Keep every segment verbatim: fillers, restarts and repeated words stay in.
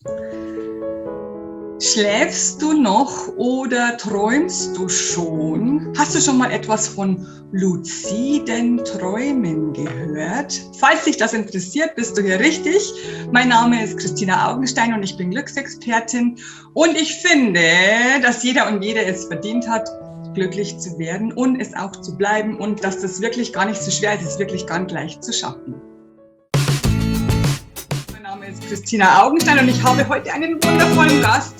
Schläfst du noch oder träumst du schon? Hast du schon mal etwas von luziden Träumen gehört? Falls dich das interessiert, bist du hier richtig. Mein Name ist Christina Augenstein und ich bin Glücksexpertin. Und ich finde, dass jeder und jede es verdient hat, glücklich zu werden und es auch zu bleiben und dass das wirklich gar nicht so schwer ist, es ist wirklich ganz leicht zu schaffen. Mein Name ist Christina Augenstein und ich habe heute einen wundervollen Gast.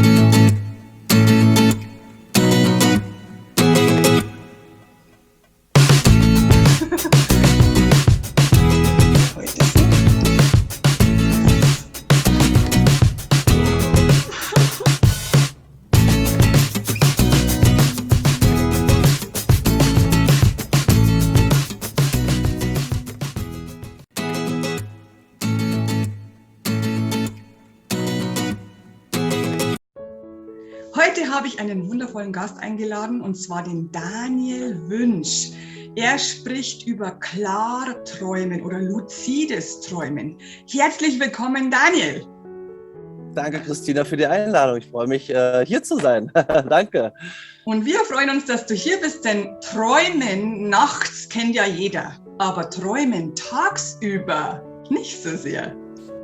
Heute habe ich einen wundervollen Gast eingeladen, und zwar den Daniel Wünsch. Er spricht über Klarträumen oder luzides Träumen. Herzlich willkommen, Daniel. Danke, Christina, für die Einladung. Ich freue mich, hier zu sein. Danke. Und wir freuen uns, dass du hier bist, denn Träumen nachts kennt ja jeder, aber Träumen tagsüber nicht so sehr.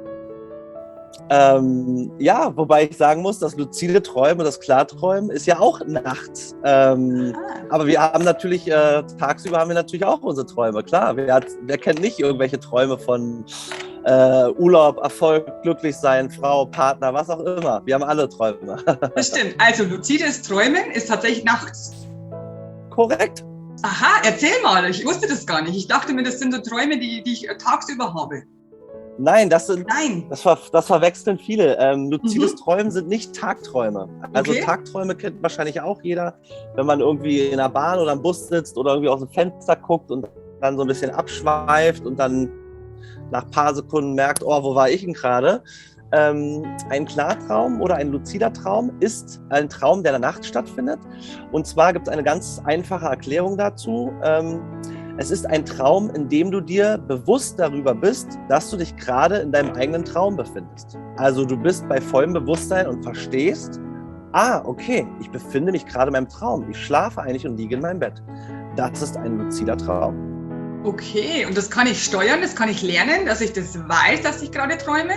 Ähm, ja, wobei ich sagen muss, das luzide Träumen, das Klarträumen ist ja auch nachts. Ähm, aber wir haben natürlich, äh, tagsüber haben wir natürlich auch unsere Träume, klar. Wer, hat, wer kennt nicht irgendwelche Träume von äh, Urlaub, Erfolg, glücklich sein, Frau, Partner, was auch immer. Wir haben alle Träume. Das stimmt. Also luzides Träumen ist tatsächlich nachts. Korrekt. Aha, erzähl mal. Ich wusste das gar nicht. Ich dachte mir, das sind so Träume, die, die ich tagsüber habe. Nein, das sind, Nein. Das, ver, das verwechseln viele. Ähm, luzides Mhm. Träumen sind nicht Tagträume. Also Okay. Tagträume kennt wahrscheinlich auch jeder, wenn man irgendwie in der Bahn oder am Bus sitzt oder irgendwie aus dem Fenster guckt und dann so ein bisschen abschweift und dann nach ein paar Sekunden merkt, oh, wo war ich denn gerade? Ähm, ein Klartraum oder ein luzider Traum ist ein Traum, der in der Nacht stattfindet. Und zwar gibt es eine ganz einfache Erklärung dazu. Ähm, Es ist ein Traum, in dem du dir bewusst darüber bist, dass du dich gerade in deinem eigenen Traum befindest. Also du bist bei vollem Bewusstsein und verstehst, ah, okay, ich befinde mich gerade in meinem Traum. Ich schlafe eigentlich und liege in meinem Bett. Das ist ein luzider Traum. Okay, und das kann ich steuern, das kann ich lernen, dass ich das weiß, dass ich gerade träume?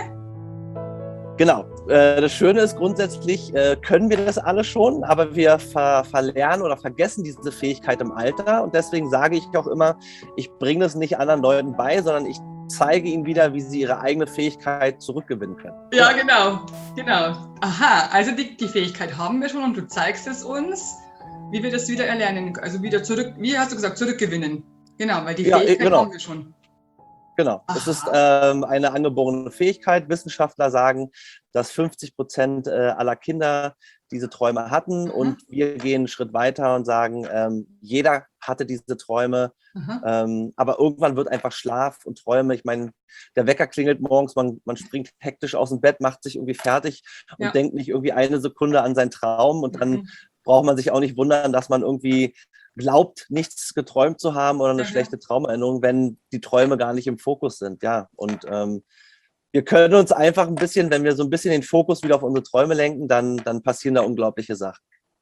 Genau. Das Schöne ist, grundsätzlich können wir das alle schon, aber wir ver verlernen oder vergessen diese Fähigkeit im Alter. Und deswegen sage ich auch immer, ich bringe das nicht anderen Leuten bei, sondern ich zeige ihnen wieder, wie sie ihre eigene Fähigkeit zurückgewinnen können. Ja, genau, genau. Aha, also die, die Fähigkeit haben wir schon und du zeigst es uns, wie wir das wieder erlernen, also wieder zurück, wie hast du gesagt, zurückgewinnen. Genau, weil die Ja, Fähigkeit genau. haben wir schon. Genau, Aha. es ist ähm, eine angeborene Fähigkeit. Wissenschaftler sagen, dass fünfzig Prozent äh, aller Kinder diese Träume hatten. Aha. Und wir gehen einen Schritt weiter und sagen, ähm, jeder hatte diese Träume, ähm, aber irgendwann wird einfach Schlaf und Träume, ich meine, der Wecker klingelt morgens, man, man springt hektisch aus dem Bett, macht sich irgendwie fertig und Ja. denkt nicht irgendwie eine Sekunde an seinen Traum und dann Mhm. braucht man sich auch nicht wundern, dass man irgendwie glaubt, nichts geträumt zu haben oder eine Mhm. schlechte Traumerinnerung, wenn die Träume gar nicht im Fokus sind. Ja, und ähm, wir können uns einfach ein bisschen, wenn wir so ein bisschen den Fokus wieder auf unsere Träume lenken, dann, dann passieren da unglaubliche Sachen.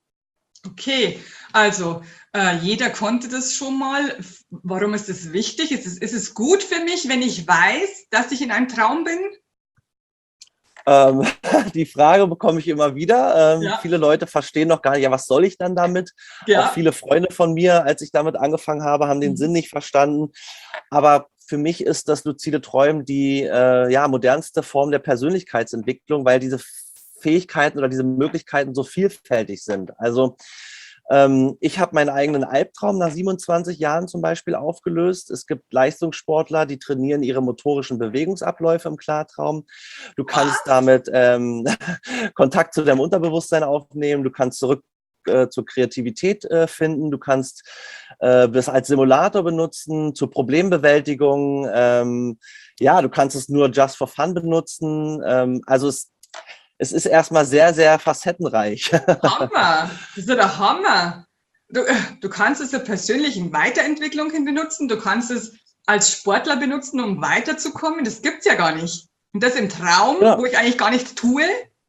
Okay, also äh, jeder konnte das schon mal. Warum ist das wichtig? Ist es, ist es gut für mich, wenn ich weiß, dass ich in einem Traum bin? Ähm, die Frage bekomme ich immer wieder. Ähm, Ja. Viele Leute verstehen noch gar nicht, ja, was soll ich dann damit? Ja. Auch viele Freunde von mir, als ich damit angefangen habe, haben den Mhm. Sinn nicht verstanden. Aber für mich ist das luzide Träumen die äh, ja, modernste Form der Persönlichkeitsentwicklung, weil diese Fähigkeiten oder diese Möglichkeiten so vielfältig sind. Also ähm, ich habe meinen eigenen Albtraum nach siebenundzwanzig Jahren zum Beispiel aufgelöst. Es gibt Leistungssportler, die trainieren ihre motorischen Bewegungsabläufe im Klartraum. Du kannst Was? damit ähm, Kontakt zu deinem Unterbewusstsein aufnehmen. Du kannst zurück äh, zur Kreativität äh, finden. Du kannst äh, das als Simulator benutzen, zur Problembewältigung. Ähm, ja, du kannst es nur just for fun benutzen. Ähm, also es Es ist erstmal sehr, sehr facettenreich. Hammer! Das ist ja der Hammer! Du, du kannst es zur persönlichen Weiterentwicklung hin benutzen, du kannst es als Sportler benutzen, um weiterzukommen. Das gibt's ja gar nicht. Und das im Traum, Genau. wo ich eigentlich gar nichts tue?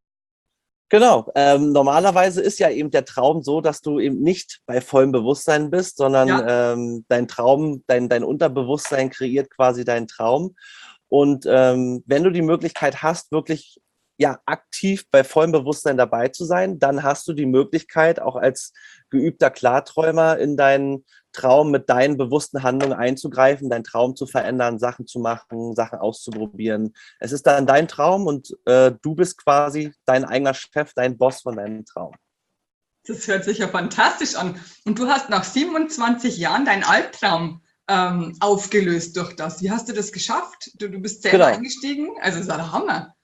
Genau. Ähm, normalerweise ist ja eben der Traum so, dass du eben nicht bei vollem Bewusstsein bist, sondern Ja. ähm, dein Traum, dein, dein Unterbewusstsein kreiert quasi deinen Traum. Und ähm, wenn du die Möglichkeit hast, wirklich ja aktiv bei vollem Bewusstsein dabei zu sein, dann hast du die Möglichkeit, auch als geübter Klarträumer in deinen Traum mit deinen bewussten Handlungen einzugreifen, deinen Traum zu verändern, Sachen zu machen, Sachen auszuprobieren. Es ist dann dein Traum und äh, du bist quasi dein eigener Chef, dein Boss von deinem Traum. Das hört sich ja fantastisch an. Und du hast nach siebenundzwanzig Jahren deinen Albtraum ähm, aufgelöst durch das. Wie hast du das geschafft? Du, du bist selber Genau. eingestiegen? Also das war der Hammer.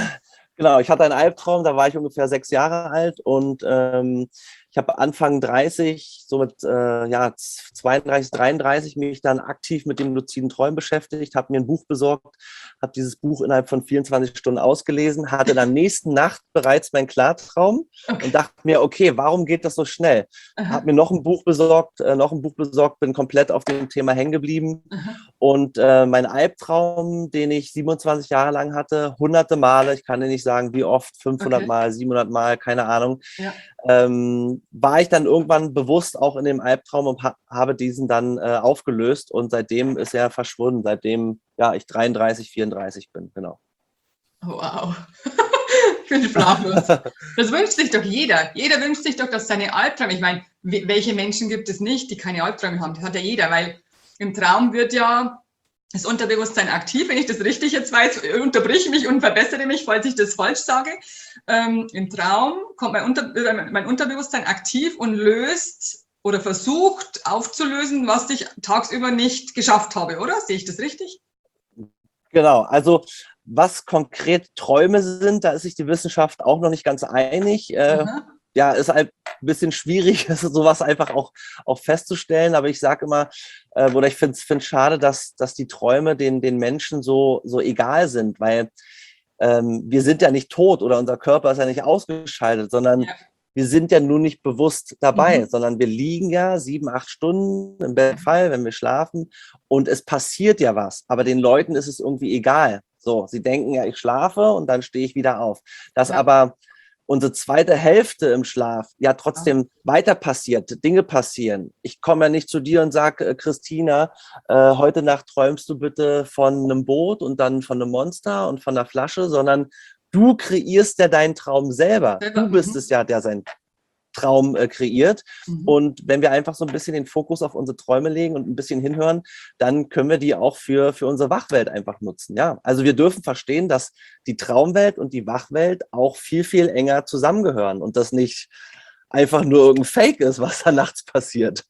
Genau, ich hatte einen Albtraum, da war ich ungefähr sechs Jahre alt und ähm, ich habe Anfang dreißig, so mit äh, ja, zweiunddreißig, dreiunddreißig mich dann aktiv mit dem luziden Träumen beschäftigt, habe mir ein Buch besorgt, habe dieses Buch innerhalb von vierundzwanzig Stunden ausgelesen, hatte dann nächsten Nacht bereits meinen Klartraum Okay. und dachte mir, okay, warum geht das so schnell? Habe mir noch ein Buch besorgt, äh, noch ein Buch besorgt, bin komplett auf dem Thema hängen geblieben. Aha. Und äh, mein Albtraum, den ich siebenundzwanzig Jahre lang hatte, hunderte Male, ich kann dir nicht sagen, wie oft, fünfhundert Okay. Mal, siebenhundert Mal, keine Ahnung, Ja. ähm, war ich dann irgendwann bewusst auch in dem Albtraum und ha habe diesen dann äh, aufgelöst und seitdem ist er verschwunden, seitdem ja, ich dreiunddreißig, vierunddreißig bin, genau. Wow. Ich bin sprachlos. Das wünscht sich doch jeder. Jeder wünscht sich doch, dass seine Albträume, ich meine, welche Menschen gibt es nicht, die keine Albträume haben? Das hat ja jeder, weil im Traum wird ja das Unterbewusstsein aktiv. Wenn ich das richtig jetzt weiß, unterbrich mich und verbessere mich, falls ich das falsch sage. Ähm, Im Traum kommt mein, Unter mein Unterbewusstsein aktiv und löst oder versucht aufzulösen, was ich tagsüber nicht geschafft habe, oder? Sehe ich das richtig? Genau, also was konkret Träume sind, da ist sich die Wissenschaft auch noch nicht ganz einig. Äh, ja, ist halt ein bisschen schwierig, sowas einfach auch, auch festzustellen. Aber ich sage immer, äh, oder ich finde es schade, dass, dass die Träume den, den Menschen so, so egal sind, weil ähm, wir sind ja nicht tot oder unser Körper ist ja nicht ausgeschaltet, sondern Ja. wir sind ja nur nicht bewusst dabei, Mhm. sondern wir liegen ja sieben, acht Stunden im Bettfall, wenn wir schlafen und es passiert ja was. Aber den Leuten ist es irgendwie egal. So, sie denken ja, ich schlafe und dann stehe ich wieder auf. Dass Ja. aber unsere zweite Hälfte im Schlaf ja trotzdem weiter passiert, Dinge passieren. Ich komme ja nicht zu dir und sage, Christina, äh, heute Nacht träumst du bitte von einem Boot und dann von einem Monster und von einer Flasche, sondern du kreierst ja deinen Traum selber. Selber, Du bist mhm. es ja, der seinen Traum äh, kreiert. Mhm. Und wenn wir einfach so ein bisschen den Fokus auf unsere Träume legen und ein bisschen hinhören, dann können wir die auch für, für unsere Wachwelt einfach nutzen. Ja, also wir dürfen verstehen, dass die Traumwelt und die Wachwelt auch viel, viel enger zusammengehören und das nicht einfach nur irgendein Fake ist, was da nachts passiert.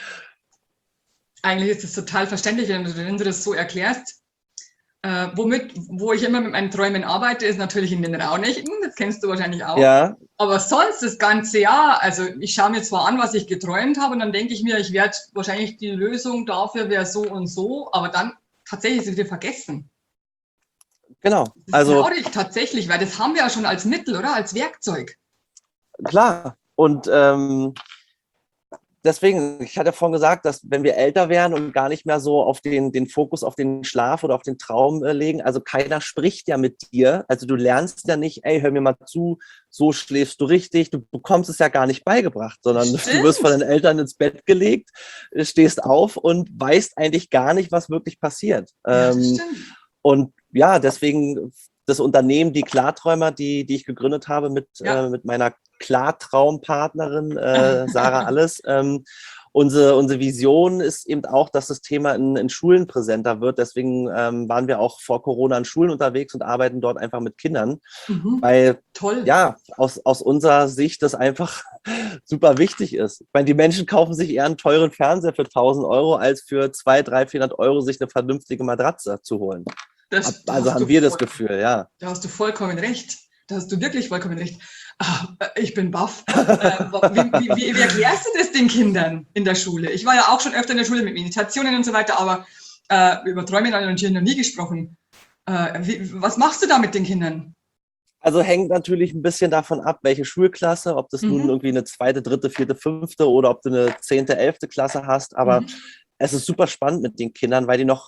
Eigentlich ist es total verständlich, wenn du, wenn du das so erklärst. Äh, womit, wo ich immer mit meinen Träumen arbeite, ist natürlich in den Raunächten, das kennst du wahrscheinlich auch. Ja. Aber sonst das ganze Jahr, also ich schaue mir zwar an, was ich geträumt habe und dann denke ich mir, ich werde wahrscheinlich die Lösung dafür wäre so und so, aber dann tatsächlich ist es wieder vergessen. Genau. Das ist Also traurig tatsächlich, weil das haben wir ja schon als Mittel, oder? Als Werkzeug. klar. Und ähm, deswegen, ich hatte vorhin gesagt, dass wenn wir älter werden und gar nicht mehr so auf den, den Fokus auf den Schlaf oder auf den Traum äh, legen, also keiner spricht ja mit dir, also du lernst ja nicht, ey, hör mir mal zu, so schläfst du richtig, du bekommst es ja gar nicht beigebracht, sondern Stimmt. du wirst von den Eltern ins Bett gelegt, stehst auf und weißt eigentlich gar nicht, was wirklich passiert. Ja, das Ähm, stimmt. und ja, deswegen das Unternehmen, die Klarträumer, die, die ich gegründet habe mit, Ja. äh, mit meiner Klartraumpartnerin äh, Sarah Alles. Ähm, unsere, unsere Vision ist eben auch, dass das Thema in, in Schulen präsenter wird. Deswegen ähm, waren wir auch vor Corona in Schulen unterwegs und arbeiten dort einfach mit Kindern. Mhm. Weil, Toll. ja, aus, aus unserer Sicht das einfach super wichtig ist. Ich meine, die Menschen kaufen sich eher einen teuren Fernseher für tausend Euro, als für zweihundert, dreihundert, vierhundert Euro sich eine vernünftige Matratze zu holen. Das, da Also hast haben du wir das voll- Gefühl, ja. Da hast du vollkommen recht. Da hast du wirklich vollkommen recht. Ah, ich bin baff. Äh, wie, wie, wie, wie erklärst du das den Kindern in der Schule? Ich war ja auch schon öfter in der Schule mit Meditationen und so weiter, aber äh, über Träume habe ich natürlich noch nie gesprochen. Äh, wie, was machst du da mit den Kindern? Also hängt natürlich ein bisschen davon ab, welche Schulklasse, ob das Mhm. nun irgendwie eine zweite, dritte, vierte, fünfte oder ob du eine zehnte, elfte Klasse hast. Aber Mhm. es ist super spannend mit den Kindern, weil die noch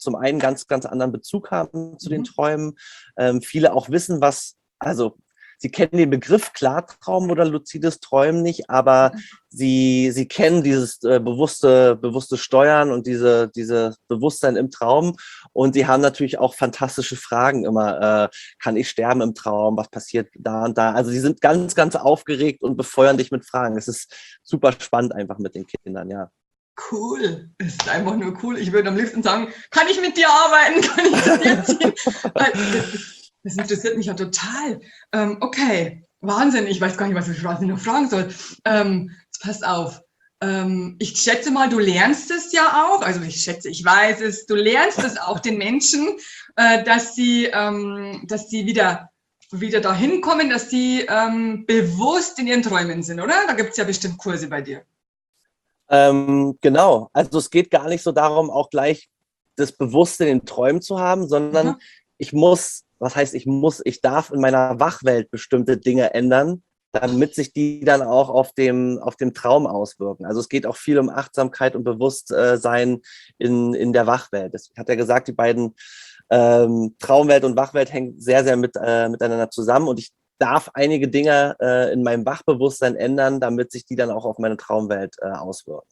zum einen ganz, ganz anderen Bezug haben zu den Mhm. Träumen. Ähm, viele auch wissen, was, also sie kennen den Begriff Klartraum oder luzides Träumen nicht, aber sie, sie kennen dieses äh, bewusste, bewusste Steuern und diese, diese Bewusstsein im Traum. Und sie haben natürlich auch fantastische Fragen immer. Äh, kann ich sterben im Traum? Was passiert da und da? Also sie sind ganz, ganz aufgeregt und befeuern dich mit Fragen. Es ist super spannend einfach mit den Kindern, ja. Cool, es ist einfach nur cool. Ich würde am liebsten sagen, kann ich mit dir arbeiten? Kann ich zu dir ziehen? Weil das, ist, das interessiert mich ja total. Ähm, okay, Wahnsinn. Ich weiß gar nicht, was ich, was ich noch fragen soll. Ähm, pass auf. Ähm, ich schätze mal, du lernst es ja auch. Also ich schätze, ich weiß es. Du lernst es auch den Menschen, äh, dass sie, ähm, dass sie wieder wieder dahin kommen, dass sie ähm, bewusst in ihren Träumen sind, oder? Da gibt es ja bestimmt Kurse bei dir. Ähm, genau, also es geht gar nicht so darum, auch gleich das Bewusste in den Träumen zu haben, sondern Aha. ich muss, was heißt ich muss, ich darf in meiner Wachwelt bestimmte Dinge ändern, damit sich die dann auch auf dem, auf dem Traum auswirken. Also es geht auch viel um Achtsamkeit und Bewusstsein in, in der Wachwelt. Das hat er gesagt, die beiden ähm, Traumwelt und Wachwelt hängen sehr, sehr mit, äh, miteinander zusammen und ich darf einige Dinge äh, in meinem Wachbewusstsein ändern, damit sich die dann auch auf meine Traumwelt äh, auswirken.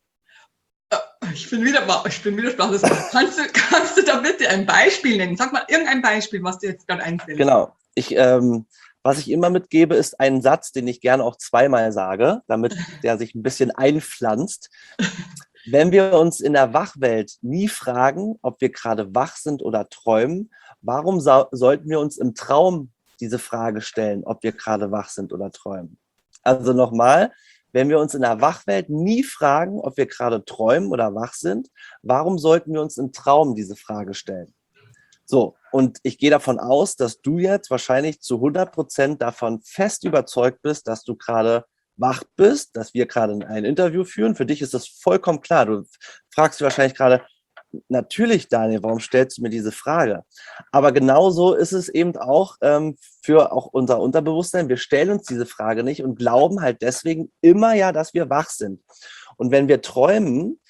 Ich bin wieder, ich bin wieder sprachlos. Kannst du, kannst du da bitte ein Beispiel nennen? Sag mal irgendein Beispiel, was dir jetzt gerade einfällt. Genau. Ich, ähm, was ich immer mitgebe, ist ein Satz, den ich gerne auch zweimal sage, damit der sich ein bisschen einpflanzt. Wenn wir uns in der Wachwelt nie fragen, ob wir gerade wach sind oder träumen, warum so sollten wir uns im Traum diese Frage stellen, ob wir gerade wach sind oder träumen? Also nochmal, wenn wir uns in der Wachwelt nie fragen, ob wir gerade träumen oder wach sind, warum sollten wir uns im Traum diese Frage stellen? So, und ich gehe davon aus, dass du jetzt wahrscheinlich zu hundert Prozent davon fest überzeugt bist, dass du gerade wach bist, dass wir gerade ein Interview führen. Für dich ist das vollkommen klar. Du fragst dich wahrscheinlich gerade, natürlich, Daniel, warum stellst du mir diese Frage? Aber genauso ist es eben auch ähm, für auch unser Unterbewusstsein. Wir stellen uns diese Frage nicht und glauben halt deswegen immer ja, dass wir wach sind. Und wenn wir träumen,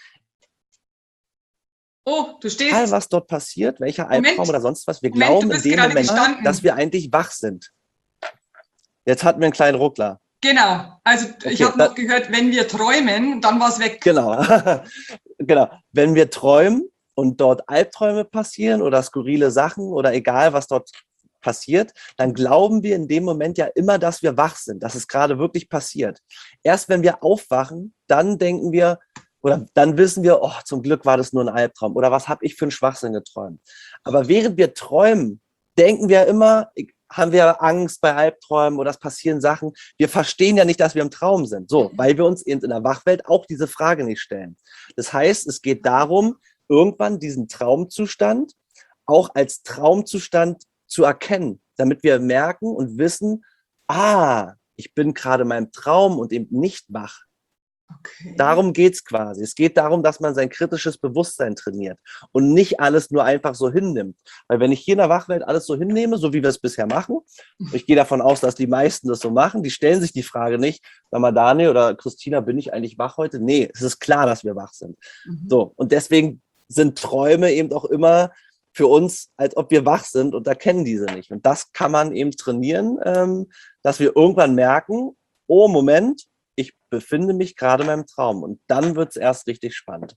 Oh, du egal stehst. was dort passiert, welcher Moment, Albtraum oder sonst was, wir Moment, du glauben in bist dem gerade Moment, gestanden. dass wir eigentlich wach sind. Jetzt hatten wir einen kleinen Ruckler. Genau, also Okay, ich habe noch gehört, wenn wir träumen, dann war es weg. Genau, genau. Wenn wir träumen und dort Albträume passieren oder skurrile Sachen oder egal, was dort passiert, dann glauben wir in dem Moment ja immer, dass wir wach sind, dass es gerade wirklich passiert. Erst wenn wir aufwachen, dann denken wir, oder dann wissen wir, oh, zum Glück war das nur ein Albtraum oder was habe ich für einen Schwachsinn geträumt. Aber während wir träumen, denken wir immer, haben wir Angst bei Albträumen oder es passieren Sachen. Wir verstehen ja nicht, dass wir im Traum sind. So, weil wir uns eben in der Wachwelt auch diese Frage nicht stellen. Das heißt, es geht darum, irgendwann diesen Traumzustand auch als Traumzustand zu erkennen, damit wir merken und wissen, ah, ich bin gerade in meinem Traum und eben nicht wach. Okay. Darum geht es quasi. Es geht darum, dass man sein kritisches Bewusstsein trainiert und nicht alles nur einfach so hinnimmt. Weil wenn ich hier in der Wachwelt alles so hinnehme, so wie wir es bisher machen, ich gehe davon aus, dass die meisten das so machen, die stellen sich die Frage nicht, sag mal, Daniel oder Christina, bin ich eigentlich wach heute? Nee, es ist klar, dass wir wach sind. Mhm. So, und deswegen sind Träume eben auch immer für uns, als ob wir wach sind und erkennen diese nicht. Und das kann man eben trainieren, ähm, dass wir irgendwann merken, oh, Moment, ich befinde mich gerade in meinem Traum. Und dann wird es erst richtig spannend.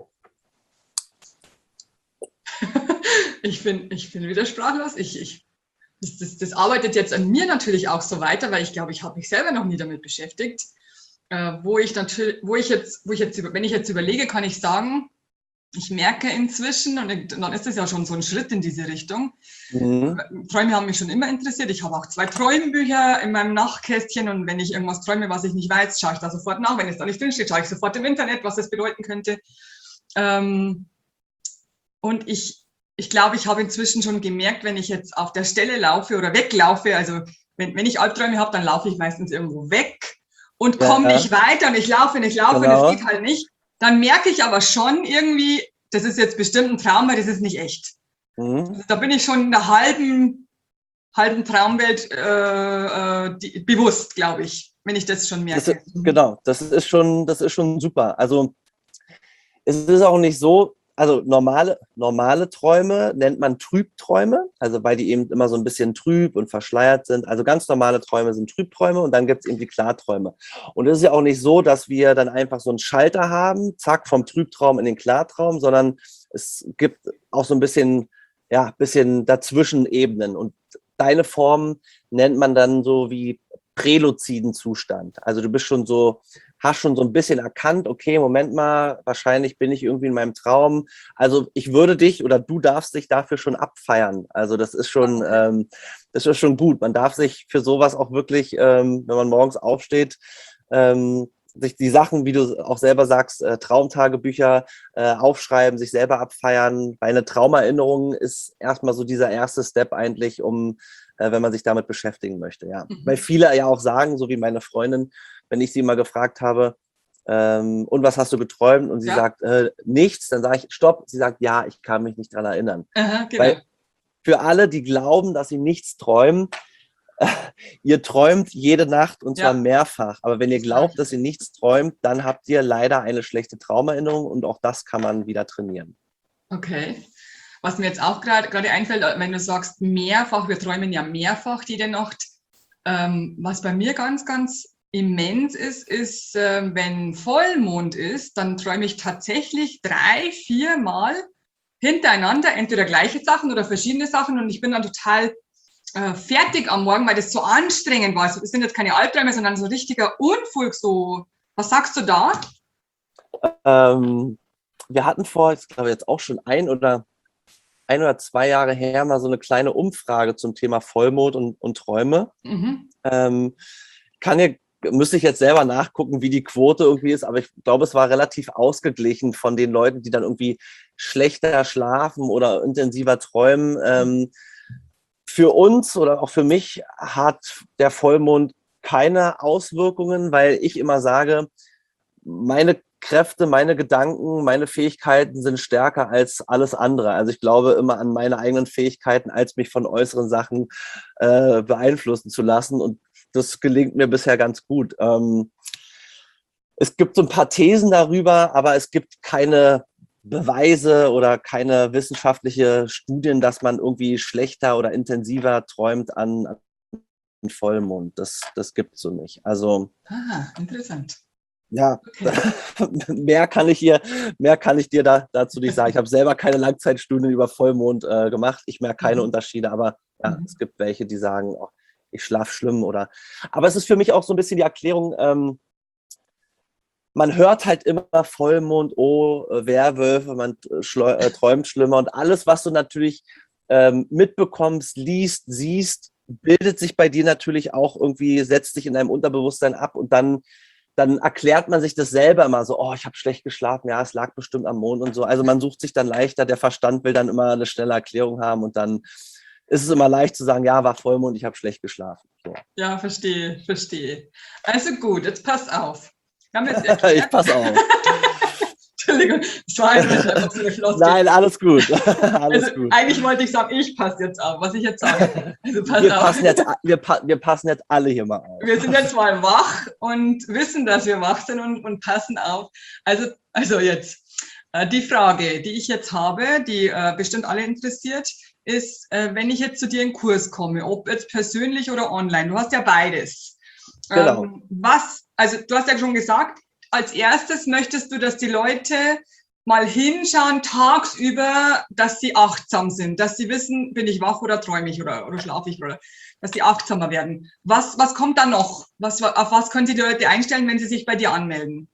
Ich bin, ich bin wieder sprachlos. Ich, ich, das, das, das arbeitet jetzt an mir natürlich auch so weiter, weil ich glaube, ich habe mich selber noch nie damit beschäftigt. Äh, wo ich natürlich, wo ich jetzt, wo ich jetzt, wenn ich jetzt überlege, kann ich sagen, ich merke inzwischen, und dann ist es ja schon so ein Schritt in diese Richtung. Mhm. Träume haben mich schon immer interessiert. Ich habe auch zwei Träumbücher in meinem Nachtkästchen und wenn ich irgendwas träume, was ich nicht weiß, schaue ich da sofort nach. Wenn es da nicht drinsteht, schaue ich sofort im Internet, was das bedeuten könnte. Ähm, und ich, ich glaube, ich habe inzwischen schon gemerkt, wenn ich jetzt auf der Stelle laufe oder weglaufe, also wenn, wenn ich Albträume habe, dann laufe ich meistens irgendwo weg und komme ja. nicht weiter und ich laufe und ich laufe genau. und es geht halt nicht. Dann merke ich aber schon irgendwie, das ist jetzt bestimmt ein Traum, weil das ist nicht echt. Mhm. Also da bin ich schon in der halben, halben Traumwelt äh, äh, die, bewusst, glaube ich, wenn ich das schon merke. Das ist, genau, das ist schon, das ist schon super. Also es ist auch nicht so, also normale, normale Träume nennt man Trübträume, also weil die eben immer so ein bisschen trüb und verschleiert sind. Also ganz normale Träume sind Trübträume und dann gibt es eben die Klarträume. Und es ist ja auch nicht so, dass wir dann einfach so einen Schalter haben, zack, vom Trübtraum in den Klartraum, sondern es gibt auch so ein bisschen, ja, bisschen dazwischen Ebenen. Und deine Form nennt man dann so wie präluziden Zustand. Also du bist schon so, hast schon so ein bisschen erkannt, okay, Moment mal, wahrscheinlich bin ich irgendwie in meinem Traum. Also ich würde dich oder du darfst dich dafür schon abfeiern. Also das ist schon, ähm, das ist schon gut. Man darf sich für sowas auch wirklich, ähm, wenn man morgens aufsteht, ähm, sich die Sachen, wie du auch selber sagst, äh, Traumtagebücher äh, aufschreiben, sich selber abfeiern. Weil eine Traumerinnerung ist erstmal so dieser erste Step eigentlich, um, äh, wenn man sich damit beschäftigen möchte. Ja. Mhm. Weil viele ja auch sagen, so wie meine Freundin, wenn ich sie mal gefragt habe, ähm, und was hast du geträumt? Und sie ja. sagt, äh, nichts, dann sage ich, stopp. Sie sagt, ja, ich kann mich nicht dran erinnern. Aha, genau. Weil für alle, die glauben, dass sie nichts träumen, ihr träumt jede Nacht und zwar ja. mehrfach. Aber wenn ihr glaubt, dass ihr nichts träumt, dann habt ihr leider eine schlechte Traumerinnerung und auch das kann man wieder trainieren. Okay. Was mir jetzt auch gerade gerade einfällt, wenn du sagst mehrfach, wir träumen ja mehrfach jede Nacht. Ähm, was bei mir ganz, ganz immens ist, ist, äh, wenn Vollmond ist, dann träume ich tatsächlich drei, vier Mal hintereinander entweder gleiche Sachen oder verschiedene Sachen und ich bin dann total Äh, fertig am Morgen, weil das so anstrengend war. Das sind jetzt keine Albträume, sondern so richtiger Unfug. So. Was sagst du da? Ähm, wir hatten vor, ich glaube jetzt auch schon ein oder ein oder zwei Jahre her mal so eine kleine Umfrage zum Thema Vollmond und, und Träume. Mhm. Ähm, kann ja, müsste ich jetzt selber nachgucken, wie die Quote irgendwie ist, aber ich glaube, es war relativ ausgeglichen von den Leuten, die dann irgendwie schlechter schlafen oder intensiver träumen. Ähm, Für uns oder auch für mich hat der Vollmond keine Auswirkungen, weil ich immer sage, meine Kräfte, meine Gedanken, meine Fähigkeiten sind stärker als alles andere. Also ich glaube immer an meine eigenen Fähigkeiten, als mich von äußeren Sachen äh, beeinflussen zu lassen. Und das gelingt mir bisher ganz gut. Ähm, es gibt so ein paar Thesen darüber, aber es gibt keine Beweise oder keine wissenschaftliche Studien, dass man irgendwie schlechter oder intensiver träumt an, an Vollmond. Das, das gibt es so nicht. Also, ah, interessant. Ja, okay. mehr kann ich hier, mehr kann ich dir da, dazu nicht sagen. Ich habe selber keine Langzeitstudien über Vollmond äh, gemacht. Ich merke keine mhm. Unterschiede, aber ja, mhm. es gibt welche, die sagen, oh, ich schlafe schlimm oder. Aber es ist für mich auch so ein bisschen die Erklärung. Ähm, Man hört halt immer Vollmond, oh, Werwölfe, man äh, träumt schlimmer und alles, was du natürlich ähm, mitbekommst, liest, siehst, bildet sich bei dir natürlich auch irgendwie, setzt sich in deinem Unterbewusstsein ab und dann, dann erklärt man sich das selber immer so, oh, ich habe schlecht geschlafen, ja, es lag bestimmt am Mond und so. Also man sucht sich dann leichter, der Verstand will dann immer eine schnelle Erklärung haben und dann ist es immer leicht zu sagen, ja, war Vollmond, ich habe schlecht geschlafen. So. Ja, verstehe, verstehe. Also gut, jetzt passt auf. Ich pass auf. Entschuldigung, das war einfach so eine Floskel. Nein, alles gut. alles also, gut. Eigentlich wollte ich sagen, ich passe jetzt auf, was ich jetzt sage. Also pass wir, auf. Passen jetzt, wir, wir passen jetzt alle hier mal auf. Wir sind jetzt mal wach und wissen, dass wir wach sind und, und passen auf. Also, also jetzt, äh, die Frage, die ich jetzt habe, die äh, bestimmt alle interessiert, ist, äh, wenn ich jetzt zu dir in Kurs komme, ob jetzt persönlich oder online, du hast ja beides. Genau. Ähm, was, also du hast ja schon gesagt, als erstes möchtest du, dass die Leute mal hinschauen tagsüber, dass sie achtsam sind, dass sie wissen, bin ich wach oder träume ich oder, oder schlafe ich oder dass sie achtsamer werden. Was, was kommt da noch? Was, auf was können Sie die Leute einstellen, wenn sie sich bei dir anmelden?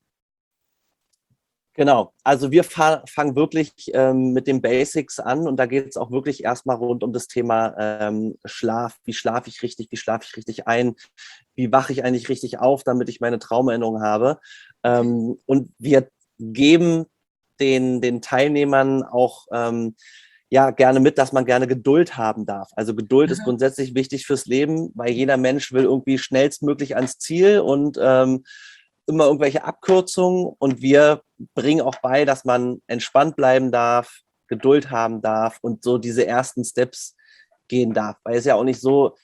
Genau, also wir fangen wirklich ähm, mit den Basics an und da geht es auch wirklich erstmal rund um das Thema ähm, Schlaf. Wie schlafe ich richtig, wie schlafe ich richtig ein, wie wache ich eigentlich richtig auf, damit ich meine Traumerinnerung habe. Ähm, und wir geben den, den Teilnehmern auch ähm, ja gerne mit, dass man gerne Geduld haben darf. Also Geduld mhm. ist grundsätzlich wichtig fürs Leben, weil jeder Mensch will irgendwie schnellstmöglich ans Ziel und ähm, immer irgendwelche Abkürzungen und wir bringen auch bei, dass man entspannt bleiben darf, Geduld haben darf und so diese ersten Steps gehen darf. Weil es ja auch nicht so,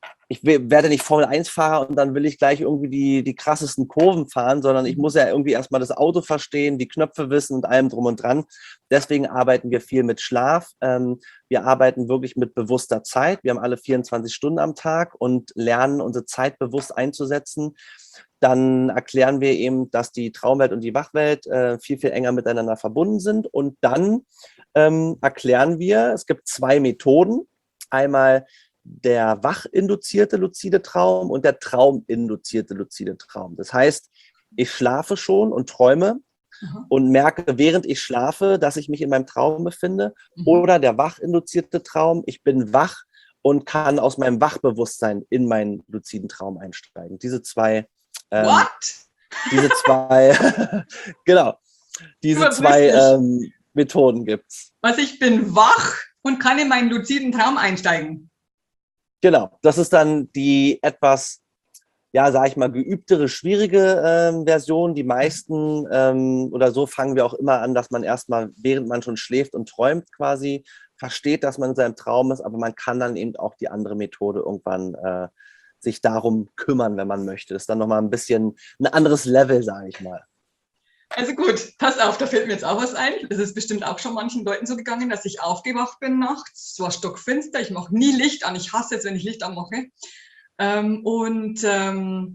ich werde nicht Formel eins Fahrer und dann will ich gleich irgendwie die, die krassesten Kurven fahren, sondern ich muss ja irgendwie erstmal das Auto verstehen, die Knöpfe wissen und allem drum und dran. Deswegen arbeiten wir viel mit Schlaf. Ähm, wir arbeiten wirklich mit bewusster Zeit. Wir haben alle vierundzwanzig Stunden am Tag und lernen, unsere Zeit bewusst einzusetzen. Dann erklären wir eben, dass die Traumwelt und die Wachwelt äh, viel, viel enger miteinander verbunden sind. Und dann ähm, erklären wir, es gibt zwei Methoden. Einmal der wachinduzierte luzide Traum und der trauminduzierte luzide Traum. Das heißt, ich schlafe schon und träume mhm. und merke, während ich schlafe, dass ich mich in meinem Traum befinde. Mhm. Oder der wachinduzierte Traum, ich bin wach und kann aus meinem Wachbewusstsein in meinen luziden Traum einsteigen. Diese zwei ähm, What? Diese zwei, genau, diese zwei ähm, Methoden gibt's. Also ich bin wach und kann in meinen luziden Traum einsteigen. Genau, das ist dann die etwas, ja, sag ich mal, geübtere, schwierige ähm, Version. Die meisten ähm, oder so fangen wir auch immer an, dass man erstmal, während man schon schläft und träumt quasi, versteht, dass man in seinem Traum ist, aber man kann dann eben auch die andere Methode irgendwann äh, sich darum kümmern, wenn man möchte. Das ist dann nochmal ein bisschen ein anderes Level, sage ich mal. Also gut, pass auf, da fällt mir jetzt auch was ein. Das ist bestimmt auch schon manchen Leuten so gegangen, dass ich aufgewacht bin nachts. Es war stockfinster, ich mache nie Licht an. Ich hasse es, wenn ich Licht anmache. Ähm, und, ähm,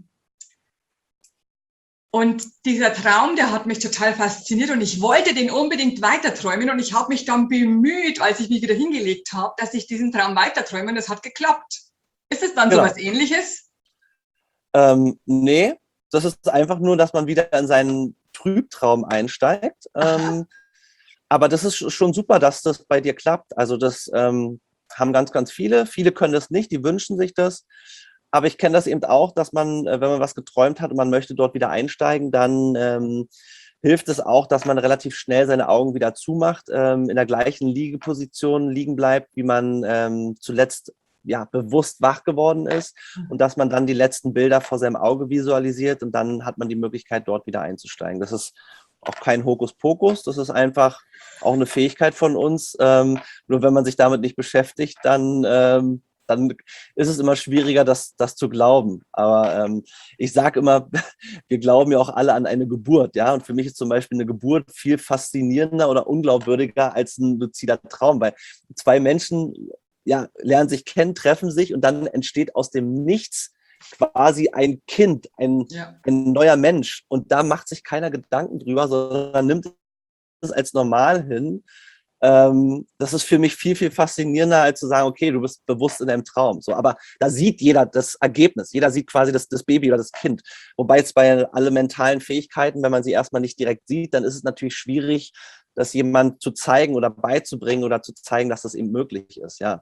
und dieser Traum, der hat mich total fasziniert und ich wollte den unbedingt weiterträumen und ich habe mich dann bemüht, als ich mich wieder hingelegt habe, dass ich diesen Traum weiterträume und es hat geklappt. Ist es dann genau. so was Ähnliches? Ähm, nee, das ist einfach nur, dass man wieder in seinen Trübtraum einsteigt. Ähm, aber das ist schon super, dass das bei dir klappt. Also das ähm, haben ganz, ganz viele. Viele können das nicht, die wünschen sich das. Aber ich kenne das eben auch, dass man, wenn man was geträumt hat und man möchte dort wieder einsteigen, dann ähm, hilft es auch, dass man relativ schnell seine Augen wieder zumacht, ähm, in der gleichen Liegeposition liegen bleibt, wie man ähm, zuletzt ja, bewusst wach geworden ist und dass man dann die letzten Bilder vor seinem Auge visualisiert und dann hat man die Möglichkeit, dort wieder einzusteigen. Das ist auch kein Hokuspokus, das ist einfach auch eine Fähigkeit von uns. Ähm, nur wenn man sich damit nicht beschäftigt, dann, ähm, dann ist es immer schwieriger, das, das zu glauben. Aber ähm, ich sage immer, wir glauben ja auch alle an eine Geburt. Ja? Und für mich ist zum Beispiel eine Geburt viel faszinierender oder unglaubwürdiger als ein luzider Traum, weil zwei Menschen ja, lernen sich kennen, treffen sich und dann entsteht aus dem Nichts quasi ein Kind, ein, ja. ein neuer Mensch. Und da macht sich keiner Gedanken drüber, sondern nimmt es als normal hin. Ähm, das ist für mich viel, viel faszinierender, als zu sagen, okay, du bist bewusst in deinem Traum. So, aber da sieht jeder das Ergebnis. Jeder sieht quasi das, das Baby oder das Kind. Wobei jetzt bei allen mentalen Fähigkeiten, wenn man sie erstmal nicht direkt sieht, dann ist es natürlich schwierig, das jemand zu zeigen oder beizubringen oder zu zeigen, dass das eben möglich ist, ja.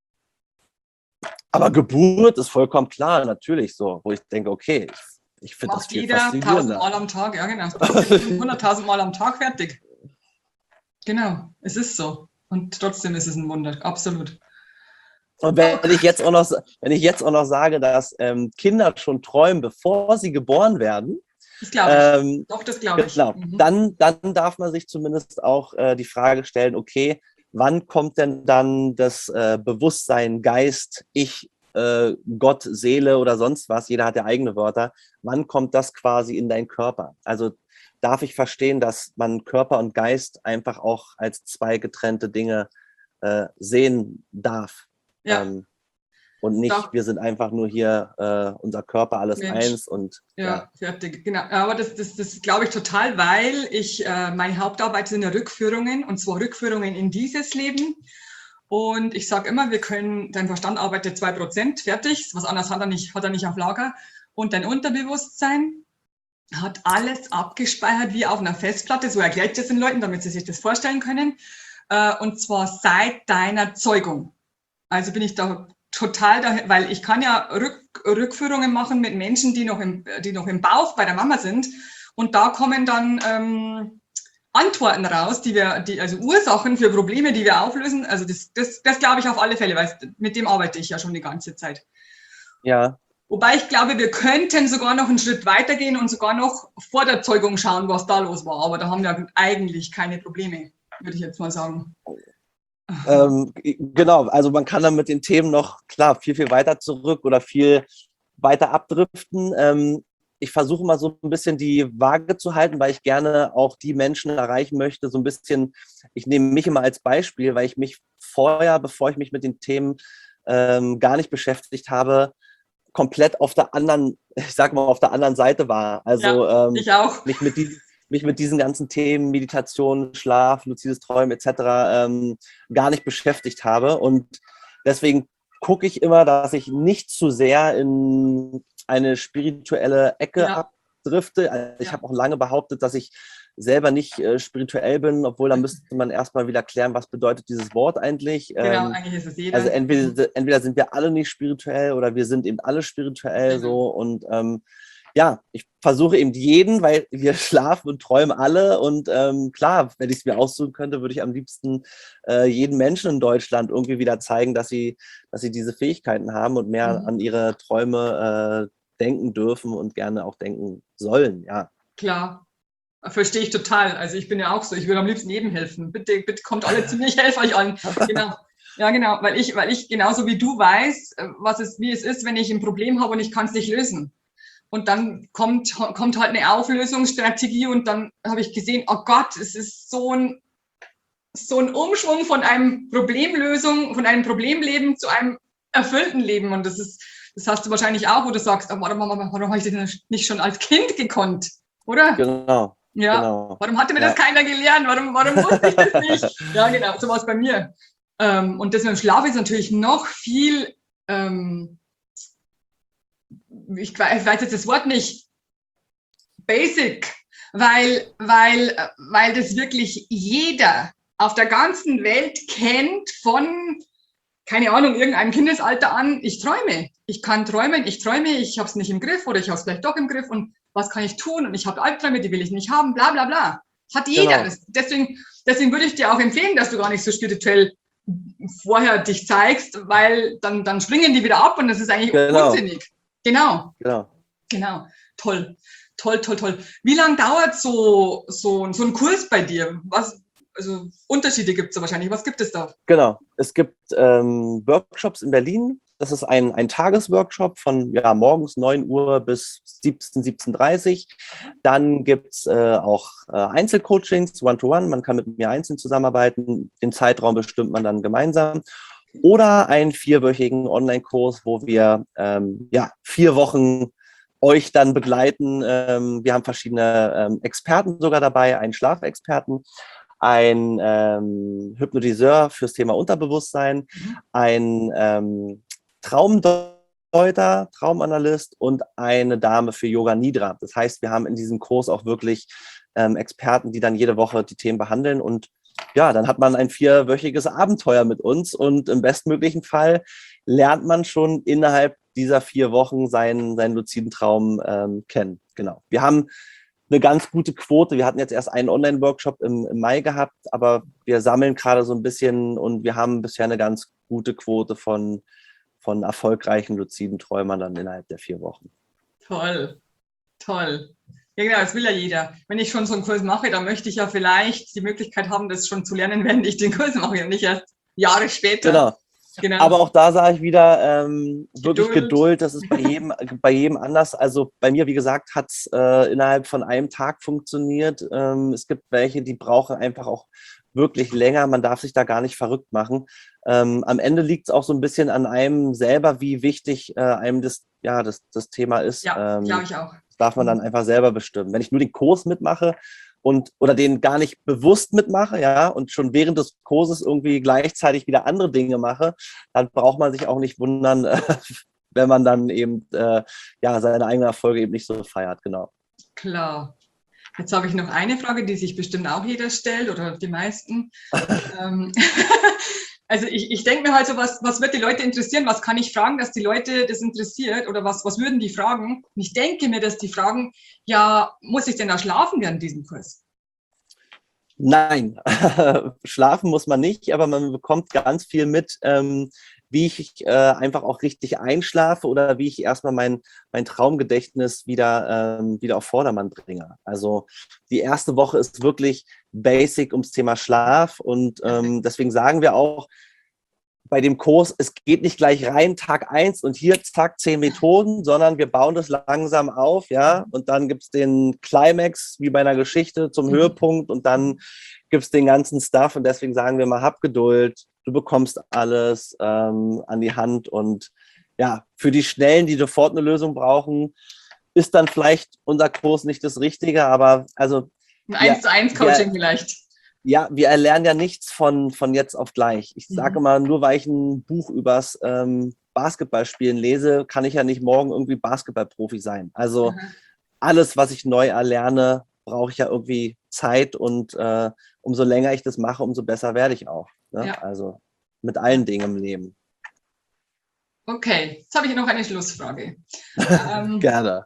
Aber Geburt ist vollkommen klar, natürlich so, wo ich denke, okay, ich, ich finde das viel jeder faszinierender. tausendmal am Tag, ja genau. hunderttausend Mal am Tag fertig. Genau, es ist so. Und trotzdem ist es ein Wunder, absolut. Und wenn ich jetzt auch noch, wenn ich jetzt auch noch sage, dass ähm, Kinder schon träumen, bevor sie geboren werden, das glaube ich. Ähm, Doch, das glaube ich. Genau, mhm. dann, dann darf man sich zumindest auch äh, die Frage stellen, okay, wann kommt denn dann das äh, Bewusstsein, Geist, Ich, äh, Gott, Seele oder sonst was, jeder hat ja eigene Wörter, wann kommt das quasi in deinen Körper? Also darf ich verstehen, dass man Körper und Geist einfach auch als zwei getrennte Dinge äh, sehen darf. Ja. Ähm, und nicht, Doch. wir sind einfach nur hier, äh, unser Körper, alles Mensch. eins und ja, ja, fertig, genau. Aber das, das, das glaube ich total, weil ich, äh, meine Hauptarbeit sind ja Rückführungen und zwar Rückführungen in dieses Leben. Und ich sage immer, wir können, dein Verstand arbeitet zwei Prozent, fertig, was anderes hat er nicht, hat er nicht auf Lager. Und dein Unterbewusstsein hat alles abgespeichert wie auf einer Festplatte, so erkläre ich das den Leuten, damit sie sich das vorstellen können. Äh, und zwar seit deiner Zeugung. Also bin ich da total dahin, weil ich kann ja Rück, Rückführungen machen mit Menschen, die noch, im, die noch im Bauch bei der Mama sind und da kommen dann ähm, Antworten raus, die wir, die, also Ursachen für Probleme, die wir auflösen. Also das, das, das glaube ich auf alle Fälle, weil mit dem arbeite ich ja schon die ganze Zeit. Ja. Wobei ich glaube, wir könnten sogar noch einen Schritt weitergehen und sogar noch vor der Zeugung schauen, was da los war. Aber da haben wir eigentlich keine Probleme, würde ich jetzt mal sagen. Ähm, genau, also man kann dann mit den Themen noch, klar, viel, viel weiter zurück oder viel weiter abdriften. Ähm, ich versuche mal so ein bisschen die Waage zu halten, weil ich gerne auch die Menschen erreichen möchte, so ein bisschen, ich nehme mich immer als Beispiel, weil ich mich vorher, bevor ich mich mit den Themen ähm, gar nicht beschäftigt habe, komplett auf der anderen, ich sag mal, auf der anderen Seite war. Also Ja, ähm, ich auch. mich mit diesen mich mit diesen ganzen Themen, Meditation, Schlaf, luzides Träumen et cetera ähm, gar nicht beschäftigt habe. Und deswegen gucke ich immer, dass ich nicht zu sehr in eine spirituelle Ecke Ja, abdrifte. Also ich ja, habe auch lange behauptet, dass ich selber nicht äh, spirituell bin, obwohl da müsste man erstmal wieder klären, was bedeutet dieses Wort eigentlich. genau, Ähm, eigentlich ist es also jeder. entweder, entweder sind wir alle nicht spirituell oder wir sind eben alle spirituell Genau. so und ähm, ja, ich versuche eben jeden, weil wir schlafen und träumen alle. Und ähm, klar, wenn ich es mir aussuchen könnte, würde ich am liebsten äh, jeden Menschen in Deutschland irgendwie wieder zeigen, dass sie, dass sie diese Fähigkeiten haben und mehr Mhm. an ihre Träume äh, denken dürfen und gerne auch denken sollen. Ja. Klar, verstehe ich total. Also ich bin ja auch so, ich würde am liebsten jedem helfen. Bitte, bitte kommt alle zu mir, ich helfe euch allen. Genau. Ja, genau, weil ich, weil ich genauso wie du weiß, äh, was es, wie es ist, wenn ich ein Problem habe und ich kann es nicht lösen. Und dann kommt, kommt halt eine Auflösungsstrategie und dann habe ich gesehen, oh Gott, es ist so ein, so ein Umschwung von einem Problemlösung, von einem Problemleben zu einem erfüllten Leben. Und das ist, das hast du wahrscheinlich auch, wo du sagst, oh, warum, warum, warum habe ich das nicht schon als Kind gekonnt, oder? Genau, Ja. genau. Warum hatte mir das Ja. keiner gelernt? Warum, warum wusste ich das nicht? Ja, genau, so war es bei mir. Ähm, und das mit dem Schlaf ist natürlich noch viel, ähm, ich weiß jetzt das Wort nicht, basic, weil, weil, weil das wirklich jeder auf der ganzen Welt kennt von, keine Ahnung, irgendeinem Kindesalter an, ich träume. Ich kann träumen, ich träume, ich habe es nicht im Griff oder ich habe es vielleicht doch im Griff und was kann ich tun? Und ich habe Albträume, die will ich nicht haben, bla bla bla. Hat jeder. Genau. Das, deswegen, deswegen würde ich dir auch empfehlen, dass du gar nicht so spirituell vorher dich zeigst, weil dann, dann springen die wieder ab und das ist eigentlich Genau. unsinnig. Genau. Genau. Genau. Toll. Toll, toll, toll. Wie lange dauert so, so, so ein Kurs bei dir? Was, also Unterschiede gibt es da wahrscheinlich. Was gibt es da? Genau. Es gibt ähm, Workshops in Berlin. Das ist ein, ein Tagesworkshop von ja, morgens neun Uhr bis siebzehn, siebzehn Uhr dreißig. Dann gibt es äh, auch äh, Einzelcoachings, One-to-One. Man kann mit mir einzeln zusammenarbeiten. Den Zeitraum bestimmt man dann gemeinsam. Oder einen vierwöchigen Online-Kurs, wo wir ähm, ja, vier Wochen euch dann begleiten. Ähm, wir haben verschiedene ähm, Experten sogar dabei, einen Schlafexperten, ein ähm, Hypnotiseur fürs Thema Unterbewusstsein, Mhm. ein ähm, Traumdeuter, Traumanalyst und eine Dame für Yoga Nidra. Das heißt, wir haben in diesem Kurs auch wirklich ähm, Experten, die dann jede Woche die Themen behandeln und ja, dann hat man ein vierwöchiges Abenteuer mit uns und im bestmöglichen Fall lernt man schon innerhalb dieser vier Wochen seinen, seinen luziden Traum ähm, kennen. Genau. Wir haben eine ganz gute Quote. Wir hatten jetzt erst einen Online-Workshop im, im Mai gehabt, aber wir sammeln gerade so ein bisschen und wir haben bisher eine ganz gute Quote von, von erfolgreichen luziden Träumern dann innerhalb der vier Wochen. Toll, toll. Ja, genau, das will ja jeder. Wenn ich schon so einen Kurs mache, dann möchte ich ja vielleicht die Möglichkeit haben, das schon zu lernen, wenn ich den Kurs mache und nicht erst Jahre später. Genau. Genau. Aber auch da sage ich wieder, ähm, wirklich Geduld. Geduld, das ist bei jedem, bei jedem anders. Also bei mir, wie gesagt, hat es äh, innerhalb von einem Tag funktioniert. Ähm, es gibt welche, die brauchen einfach auch wirklich länger. Man darf sich da gar nicht verrückt machen. Ähm, am Ende liegt es auch so ein bisschen an einem selber, wie wichtig äh, einem das, ja, das, das Thema ist. Ja, ähm, glaube ich auch. Das darf man dann einfach selber bestimmen. Wenn ich nur den Kurs mitmache, und oder den gar nicht bewusst mitmache, ja, und schon während des Kurses irgendwie gleichzeitig wieder andere Dinge mache, dann braucht man sich auch nicht wundern, äh, wenn man dann eben äh, ja seine eigenen Erfolge eben nicht so feiert, genau. Klar. Jetzt habe ich noch eine Frage, die sich bestimmt auch jeder stellt oder die meisten. ähm, also ich, ich denke mir halt so, was, was wird die Leute interessieren? Was kann ich fragen, dass die Leute das interessiert? Oder was, was würden die fragen? Und ich denke mir, dass die fragen, ja, muss ich denn da schlafen während diesem Kurs? Nein, schlafen muss man nicht, aber man bekommt ganz viel mit, ähm, wie ich äh, einfach auch richtig einschlafe oder wie ich erstmal mein, mein Traumgedächtnis wieder, ähm, wieder auf Vordermann bringe. Also die erste Woche ist wirklich basic ums Thema Schlaf und ähm, deswegen sagen wir auch bei dem Kurs, es geht nicht gleich rein, Tag eins und hier, zack, zehn Methoden, sondern wir bauen das langsam auf, ja, und dann gibt es den Climax, wie bei einer Geschichte, zum Mhm. Höhepunkt und dann gibt es den ganzen Stuff und deswegen sagen wir mal, hab Geduld, du bekommst alles ähm, an die Hand und ja, für die Schnellen, die sofort eine Lösung brauchen, ist dann vielleicht unser Kurs nicht das Richtige, aber also Ein eins zu eins Coaching vielleicht. Ja, wir erlernen ja nichts von, von jetzt auf gleich. Ich sage Mhm. immer, nur weil ich ein Buch übers ähm, Basketballspielen lese, kann ich ja nicht morgen irgendwie Basketballprofi sein. Also Mhm. alles, was ich neu erlerne, brauche ich ja irgendwie Zeit und äh, umso länger ich das mache, umso besser werde ich auch. Ne? Ja. Also mit allen Dingen im Leben. Okay, jetzt habe ich noch eine Schlussfrage. ähm, Gerne.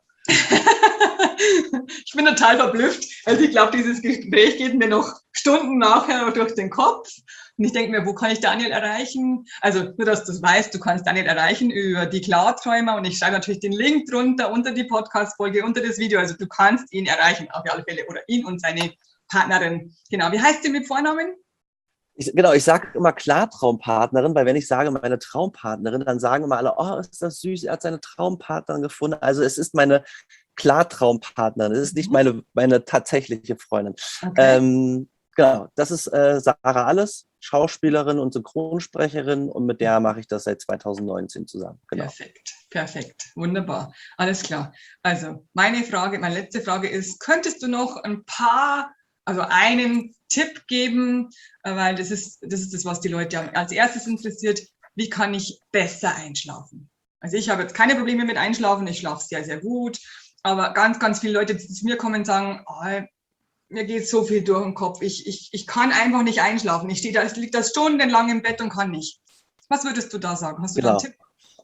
Ich bin total verblüfft. Also ich glaube, dieses Gespräch geht mir noch Stunden nachher durch den Kopf. Und ich denke mir, wo kann ich Daniel erreichen? Also nur, dass du es weißt, du kannst Daniel erreichen über die Klarträumer und ich schreibe natürlich den Link drunter unter die Podcast-Folge, unter das Video. Also du kannst ihn erreichen auf alle Fälle oder ihn und seine Partnerin. Genau, wie heißt sie mit Vornamen? Ich, genau, ich sage immer Klartraumpartnerin, weil wenn ich sage meine Traumpartnerin, dann sagen immer alle, oh, ist das süß, er hat seine Traumpartnerin gefunden. Also es ist meine Klartraumpartnerin, es ist nicht meine, meine tatsächliche Freundin. Okay. Ähm, genau, das ist äh, Sarah Alles, Schauspielerin und Synchronsprecherin und mit der mache ich das seit zweitausendneunzehn zusammen. Genau. Perfekt, perfekt, wunderbar, alles klar. Also meine Frage, meine letzte Frage ist, könntest du noch ein paar, also einen Tipp geben, weil das ist, das ist das, was die Leute als erstes interessiert, wie kann ich besser einschlafen? Also ich habe jetzt keine Probleme mit Einschlafen, ich schlafe sehr, sehr gut, aber ganz, ganz viele Leute, die zu mir kommen, sagen, oh, mir geht so viel durch den Kopf, ich, ich, ich kann einfach nicht einschlafen, ich stehe da, ich liege da stundenlang im Bett und kann nicht. Was würdest du da sagen? Hast du Genau. da einen Tipp?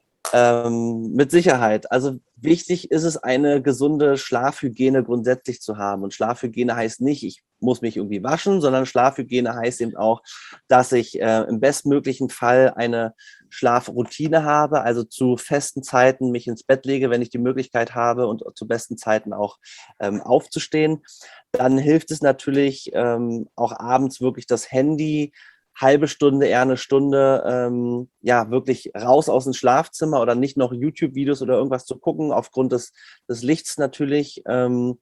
Ähm, mit Sicherheit. Also wichtig ist es, eine gesunde Schlafhygiene grundsätzlich zu haben. Und Schlafhygiene heißt nicht, ich muss mich irgendwie waschen, sondern Schlafhygiene heißt eben auch, dass ich äh, im bestmöglichen Fall eine Schlafroutine habe, also zu festen Zeiten mich ins Bett lege, wenn ich die Möglichkeit habe und zu besten Zeiten auch ähm, aufzustehen. Dann hilft es natürlich ähm, auch abends wirklich das Handy halbe Stunde, eher eine Stunde, ähm, ja, wirklich raus aus dem Schlafzimmer oder nicht noch YouTube-Videos oder irgendwas zu gucken, aufgrund des, des Lichts natürlich. Ähm,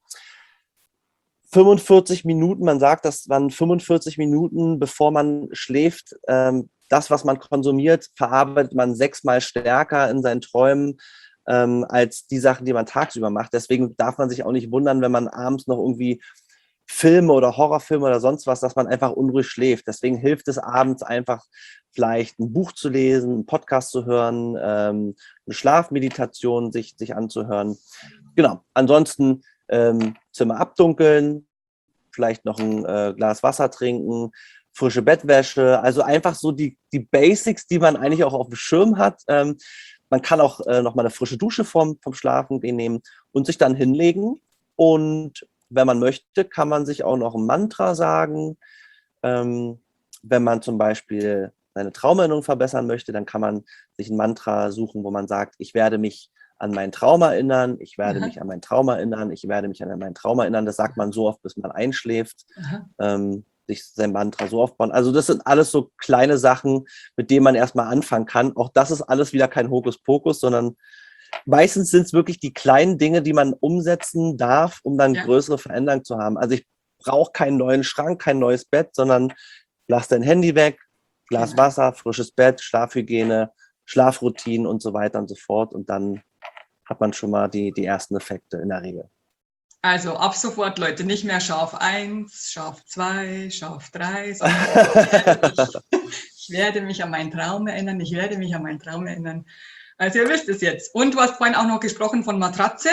fünfundvierzig Minuten, man sagt, dass man fünfundvierzig Minuten, bevor man schläft, ähm, das, was man konsumiert, verarbeitet man sechsmal stärker in seinen Träumen ähm, als die Sachen, die man tagsüber macht. Deswegen darf man sich auch nicht wundern, wenn man abends noch irgendwie Filme oder Horrorfilme oder sonst was, dass man einfach unruhig schläft. Deswegen hilft es abends einfach vielleicht ein Buch zu lesen, einen Podcast zu hören, ähm, eine Schlafmeditation sich, sich anzuhören. Genau, ansonsten ähm, Zimmer abdunkeln, vielleicht noch ein äh, Glas Wasser trinken, frische Bettwäsche, also einfach so die, die Basics, die man eigentlich auch auf dem Schirm hat. Ähm, man kann auch äh, noch mal eine frische Dusche vom, vom Schlafen nehmen und sich dann hinlegen und wenn man möchte, kann man sich auch noch ein Mantra sagen. Ähm, wenn man zum Beispiel seine Traumerinnerung verbessern möchte, dann kann man sich ein Mantra suchen, wo man sagt, ich werde mich an meinen Traum erinnern, ich werde Aha. mich an meinen Traum erinnern, ich werde mich an meinen Traum erinnern. Das sagt man so oft, bis man einschläft. Ähm, sich sein Mantra so aufbauen. Also das sind alles so kleine Sachen, mit denen man erstmal anfangen kann. Auch das ist alles wieder kein Hokuspokus, sondern meistens sind es wirklich die kleinen Dinge, die man umsetzen darf, um dann Ja. größere Veränderungen zu haben. Also ich brauche keinen neuen Schrank, kein neues Bett, sondern lass dein Handy weg, Glas Genau. Wasser, frisches Bett, Schlafhygiene, Schlafroutinen und so weiter und so fort. Und dann hat man schon mal die, die ersten Effekte in der Regel. Also ab sofort, Leute, nicht mehr Schaf eins, Schaf zwei, Schaf drei, sondern ich werde, mich, ich werde mich an meinen Traum erinnern, ich werde mich an meinen Traum erinnern. Also ihr wisst es jetzt. Und du hast vorhin auch noch gesprochen von Matratze.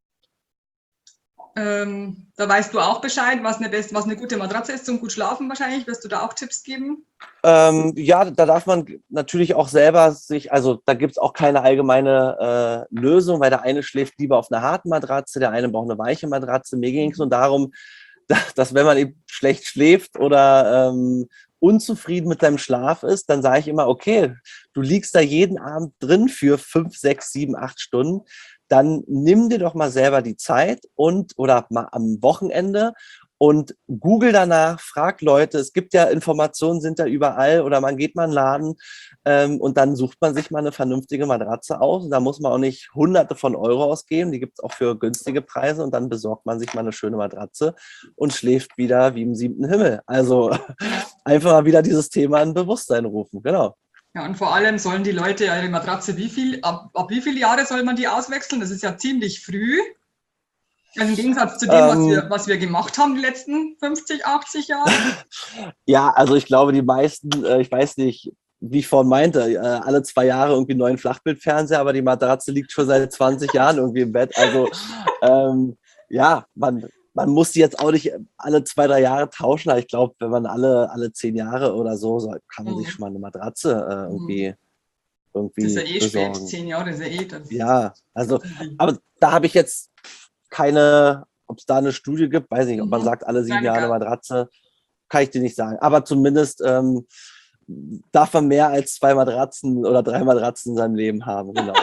Ähm, da weißt du auch Bescheid, was eine, best, was eine gute Matratze ist zum gut schlafen wahrscheinlich. Wirst du da auch Tipps geben? Ähm, ja, da darf man natürlich auch selber sich, also da gibt es auch keine allgemeine äh, Lösung, weil der eine schläft lieber auf einer harten Matratze, der eine braucht eine weiche Matratze. Mir ging es nur darum, dass, dass wenn man eben schlecht schläft oder ähm, unzufrieden mit deinem Schlaf ist, dann sage ich immer, okay, du liegst da jeden Abend drin für fünf, sechs, sieben, acht Stunden, dann nimm dir doch mal selber die Zeit und oder mal am Wochenende und google danach, frag Leute, es gibt ja Informationen, sind da überall oder man geht mal in den Laden ähm, und dann sucht man sich mal eine vernünftige Matratze aus. Und da muss man auch nicht hunderte von Euro ausgeben, die gibt es auch für günstige Preise und dann besorgt man sich mal eine schöne Matratze und schläft wieder wie im siebten Himmel. Also einfach mal wieder dieses Thema in Bewusstsein rufen, genau. Ja, und vor allem sollen die Leute ihre Matratze, wie viel, ab, ab wie viele Jahre soll man die auswechseln? Das ist ja ziemlich früh. Also im Gegensatz zu dem, ähm, was, wir, was wir gemacht haben die letzten fünfzig, achtzig Jahre. Ja, also ich glaube, die meisten, äh, ich weiß nicht, wie ich vorhin meinte, äh, alle zwei Jahre irgendwie einen neuen Flachbildfernseher, aber die Matratze liegt schon seit zwanzig Jahren irgendwie im Bett. Also ähm, ja, man, man muss die jetzt auch nicht alle zwei, drei Jahre tauschen. Aber ich glaube, wenn man alle, alle zehn Jahre oder so, so kann man mhm. sich schon mal eine Matratze äh, irgendwie, mhm. irgendwie das ist ja eh besorgen. Spät, zehn Jahre ist ja eh. Das ja, also, aber da habe ich jetzt keine, ob es da eine Studie gibt, weiß nicht, ob man sagt, alle sieben Jahre eine Matratze, kann ich dir nicht sagen. Aber zumindest ähm, darf man mehr als zwei Matratzen oder drei Matratzen in seinem Leben haben. Genau.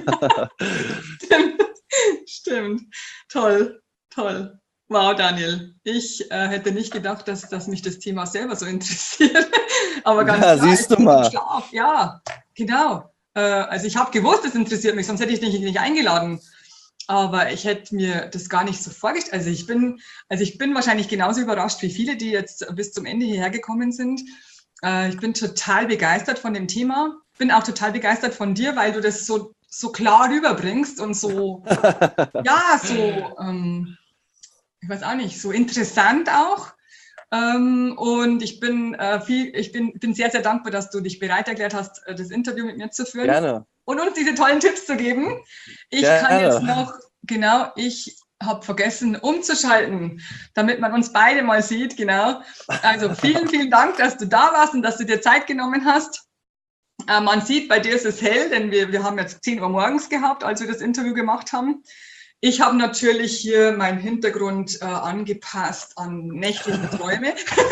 Stimmt. Stimmt. Toll, toll. Wow, Daniel. Ich äh, hätte nicht gedacht, dass, dass mich das Thema selber so interessiert. Aber ganz ja, klar, siehst du mal. Schlaf. Ja, genau. Äh, also ich habe gewusst, es interessiert mich, sonst hätte ich dich nicht eingeladen. Aber ich hätte mir das gar nicht so vorgestellt. Also ich bin, also ich bin wahrscheinlich genauso überrascht wie viele, die jetzt bis zum Ende hierher gekommen sind. Äh, ich bin total begeistert von dem Thema. Bin auch total begeistert von dir, weil du das so, so klar rüberbringst und so, ja, so, ähm, ich weiß auch nicht, so interessant auch. Ähm, und ich bin, äh, viel, ich bin, bin sehr, sehr dankbar, dass du dich bereit erklärt hast, das Interview mit mir zu führen. Gerne. Und uns diese tollen Tipps zu geben. Ich Gerne. kann jetzt noch, genau, ich habe vergessen umzuschalten, damit man uns beide mal sieht, genau. Also vielen, vielen Dank, dass du da warst und dass du dir Zeit genommen hast. Äh, man sieht, bei dir ist es hell, denn wir, wir haben jetzt zehn Uhr morgens gehabt, als wir das Interview gemacht haben. Ich habe natürlich hier meinen Hintergrund äh, angepasst an nächtliche Träume.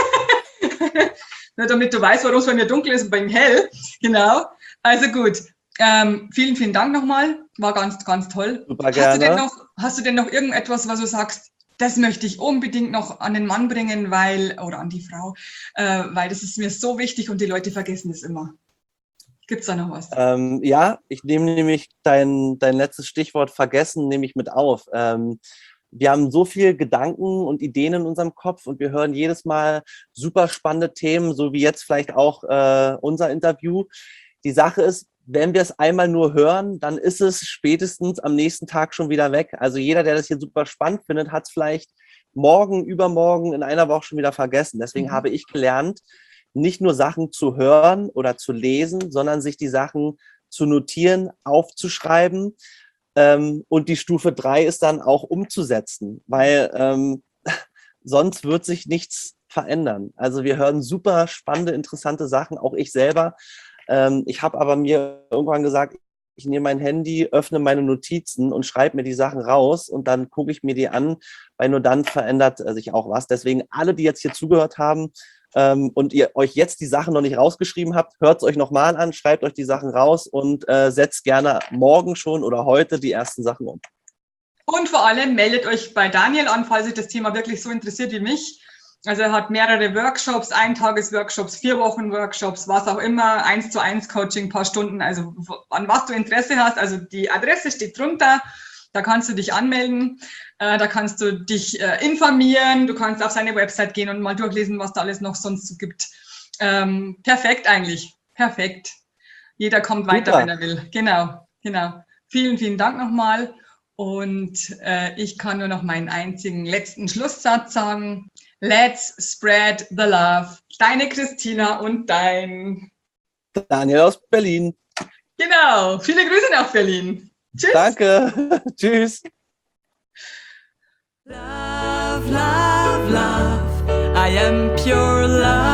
Nur damit du weißt, warum es bei mir dunkel ist und bei ihm hell. Genau. Also gut. Ähm, vielen, vielen Dank nochmal. War ganz, ganz toll. Super gerne. Hast du denn noch, hast du denn noch irgendetwas, was du sagst, das möchte ich unbedingt noch an den Mann bringen, weil, oder an die Frau, äh, weil das ist mir so wichtig und die Leute vergessen es immer. Gibt es da noch was? Ähm, ja, ich nehme nämlich dein, dein letztes Stichwort vergessen, nehme ich mit auf. Ähm, wir haben so viele Gedanken und Ideen in unserem Kopf und wir hören jedes Mal super spannende Themen, so wie jetzt vielleicht auch äh, unser Interview. Die Sache ist, wenn wir es einmal nur hören, dann ist es spätestens am nächsten Tag schon wieder weg. Also jeder, der das hier super spannend findet, hat es vielleicht morgen, übermorgen, in einer Woche schon wieder vergessen. Deswegen mhm. habe ich gelernt, nicht nur Sachen zu hören oder zu lesen, sondern sich die Sachen zu notieren, aufzuschreiben. Ähm, und die Stufe drei ist dann auch umzusetzen, weil ähm, sonst wird sich nichts verändern. Also wir hören super spannende, interessante Sachen, auch ich selber. Ähm, ich habe aber mir irgendwann gesagt, ich nehme mein Handy, öffne meine Notizen und schreibe mir die Sachen raus und dann gucke ich mir die an, weil nur dann verändert sich auch was. Deswegen alle, die jetzt hier zugehört haben ähm, und ihr euch jetzt die Sachen noch nicht rausgeschrieben habt, hört es euch nochmal an, schreibt euch die Sachen raus und äh, setzt gerne morgen schon oder heute die ersten Sachen um. Und vor allem meldet euch bei Daniel an, falls euch das Thema wirklich so interessiert wie mich. Also er hat mehrere Workshops, Eintages-Workshops, vier Wochen Workshops, was auch immer, eins zu eins Coaching, paar Stunden, also an was du Interesse hast. Also die Adresse steht drunter, da kannst du dich anmelden, äh, da kannst du dich äh, informieren, du kannst auf seine Website gehen und mal durchlesen, was da alles noch sonst so gibt. Ähm, perfekt eigentlich, perfekt. Jeder kommt weiter, Super. Wenn er will. Genau, genau. Vielen, vielen Dank nochmal und äh, ich kann nur noch meinen einzigen letzten Schlusssatz sagen. Let's spread the love. Deine Christina und dein Daniel aus Berlin. Genau. Viele Grüße nach Berlin. Tschüss. Danke. Tschüss. Love, love, love. I am pure love.